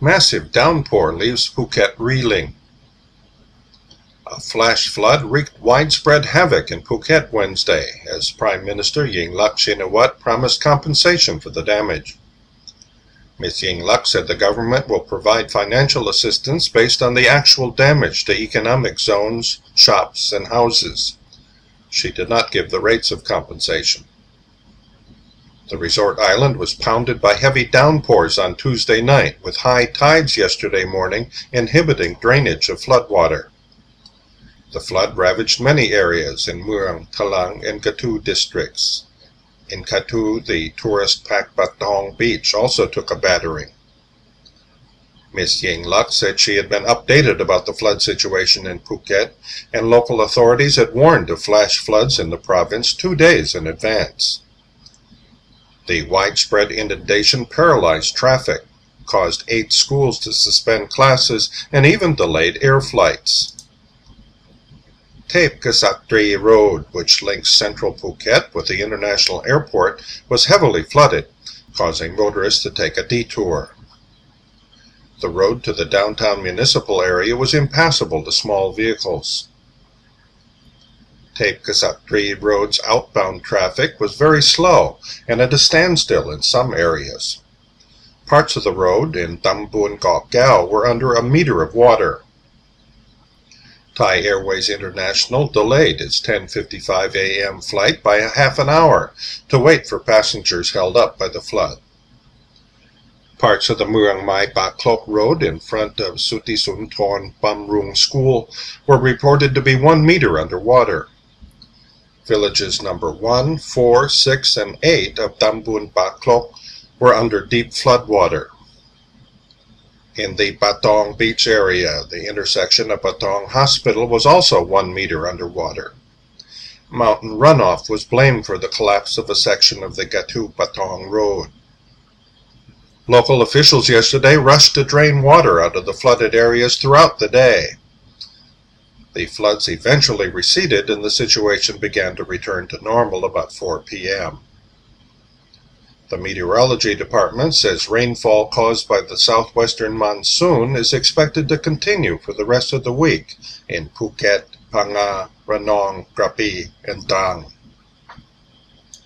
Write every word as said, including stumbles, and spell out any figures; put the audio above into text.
Massive downpour leaves Phuket reeling. A flash flood wreaked widespread havoc in Phuket Wednesday as Prime Minister Yingluck Shinawatra promised compensation for the damage. Miz Yingluck said the government will provide financial assistance based on the actual damage to economic zones, shops, and houses. She did not give the rates of compensation. The resort island was pounded by heavy downpours on Tuesday night, with high tides yesterday morning inhibiting drainage of floodwater. The flood ravaged many areas in Mueang, Talang, and Katu districts. In Katu, the tourist-packed Patong Beach also took a battering. Miz Yingluck said she had been updated about the flood situation in Phuket, and local authorities had warned of flash floods in the province two days in advance. The widespread inundation paralyzed traffic, caused eight schools to suspend classes, and even delayed air flights. Tape Kasatri Road, which links central Phuket with the international airport, was heavily flooded, causing motorists to take a detour. The road to the downtown municipal area was impassable to small vehicles. Tape Kasatri Road's outbound traffic was very slow and at a standstill in some areas. Parts of the road in Tambun Kok Gao were under a meter of water. Thai Airways International delayed its ten fifty-five a m flight by a half an hour to wait for passengers held up by the flood. Parts of the Mueang Mai Ba Klok Road in front of Sutisunthorn Bamrung School were reported to be one meter underwater. Villages number one, four, six, and eight of Tambun Ba Klok were under deep floodwater. In the Patong Beach area, the intersection of Patong Hospital was also one meter underwater. Mountain runoff was blamed for the collapse of a section of the Katu-Patong Road. Local officials yesterday rushed to drain water out of the flooded areas throughout the day. The floods eventually receded and the situation began to return to normal about four p m The Meteorology Department says rainfall caused by the southwestern monsoon is expected to continue for the rest of the week in Phuket, Phang Nga, Ranong, Krabi, and Dang.